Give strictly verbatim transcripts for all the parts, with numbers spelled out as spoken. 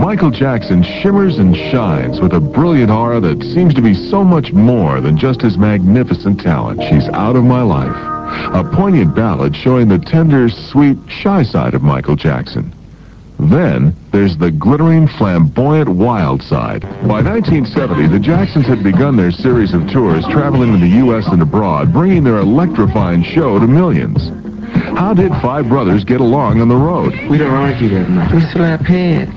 Michael Jackson shimmers and shines with a brilliant aura that seems to be so much more than just his magnificent talent. She's Out of My Life, a poignant ballad showing the tender, sweet, shy side of Michael Jackson. Then, there's the glittering, flamboyant, wild side. By nineteen seventy, the Jacksons had begun their series of tours traveling in the U S and abroad, bringing their electrifying show to millions. How did five brothers get along on the road? We don't argue that much. We slap heads.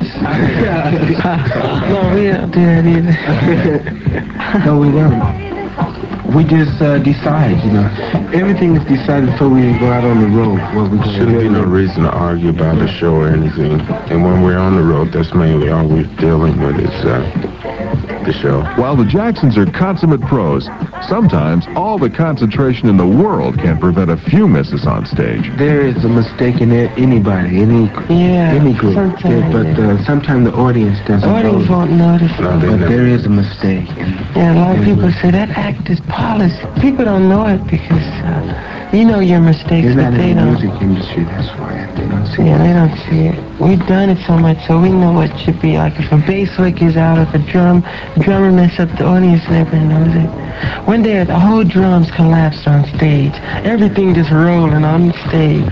No, we don't do that either. No, we don't. We just uh, decide, you know. Everything is decided before we go out on the road. What we shouldn't be no reason to argue about the show or anything. And when we're on the road, that's mainly all we're dealing with is uh, the show. While the Jacksons are consummate pros, sometimes all the concentration in the world can prevent a few misses on stage. There is a mistake in anybody, any yeah, any group. Sometimes, yeah, but uh, sometimes the audience doesn't The audience know. won't notice. No, but never. there is a mistake. Yeah, a lot of people say that act is polished. People don't know it because uh, you know your mistakes, You're but not they in the don't. music industry, that's why they don't see Yeah, it. they don't see it. We've done it so much, so we know what it should be like. If a bass lick is out, if a drum, drummer mess up, the audience never knows it. One day, the whole drums collapsed on stage. Everything just rolling on the stage.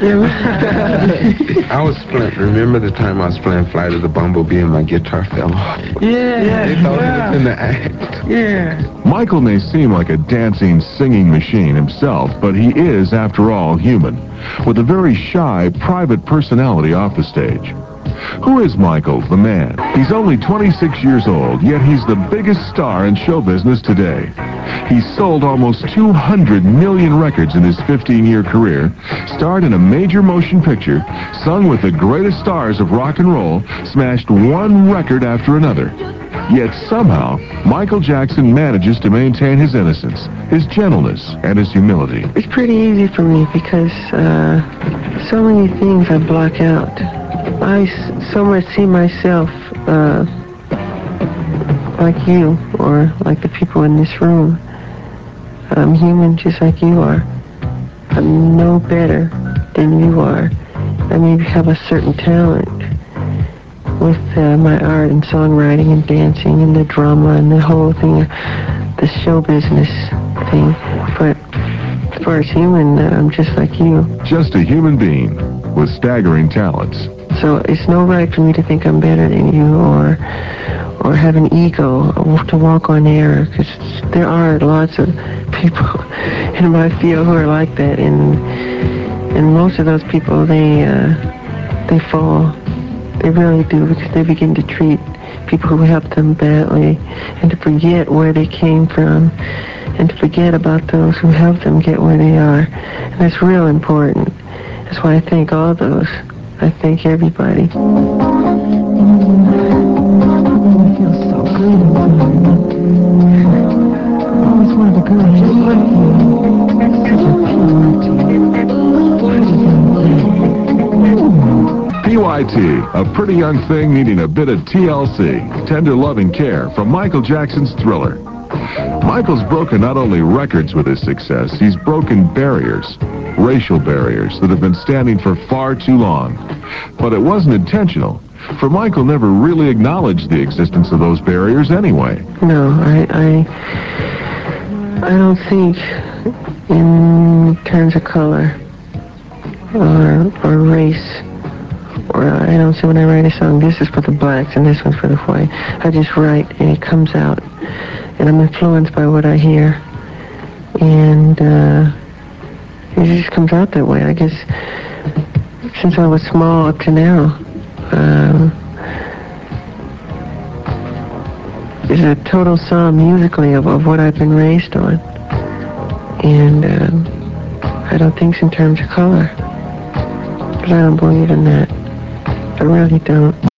I was playing, remember the time I was playing Flight of the Bumblebee and my guitar fell off? Yeah, yeah. They thought it was in the act. Yeah. Michael may seem like a dancing, singing machine himself, but he is, after all, human, with a very shy, private personality off the stage. Who is Michael, the man? He's only twenty-six years old, yet he's the biggest star in show business today. He's sold almost two hundred million records in his fifteen-year career, starred in a major motion picture, sung with the greatest stars of rock and roll, smashed one record after another. Yet somehow, Michael Jackson manages to maintain his innocence, his gentleness, and his humility. It's pretty easy for me because uh, so many things I block out. I s- so much see myself uh, like you or like the people in this room. I'm human just like you are. I'm no better than you are. I maybe have a certain talent with uh, my art and songwriting and dancing and the drama and the whole thing, the show business thing. But as far as human, uh, I'm just like you. Just a human being with staggering talents. So it's no right for me to think I'm better than you or or have an ego or to walk on air, because there are lots of people in my field who are like that, and and most of those people, they uh, they fall. They really do, because they begin to treat people who helped them badly and to forget where they came from and to forget about those who helped them get where they are. And that's real important. That's why I thank all those. I thank everybody. It feels so good inside. I always wanted a girl just like you. Such a purity. Pretty young thing. P Y T, a pretty young thing needing a bit of T L C, tender love and care from Michael Jackson's Thriller. Michael's broken not only records with his success, he's broken barriers, racial barriers that have been standing for far too long. But it wasn't intentional, for Michael never really acknowledged the existence of those barriers anyway. No, I, I, I don't think in terms of color or, or race. Or I don't say when I write a song, this is for the blacks and this one's for the white. I just write and it comes out. And I'm influenced by what I hear. And uh, it just comes out that way. I guess since I was small up to now, um, it's a total sum musically of, of what I've been raised on. And um, I don't think it's in terms of color. Because I don't believe in that. I really don't.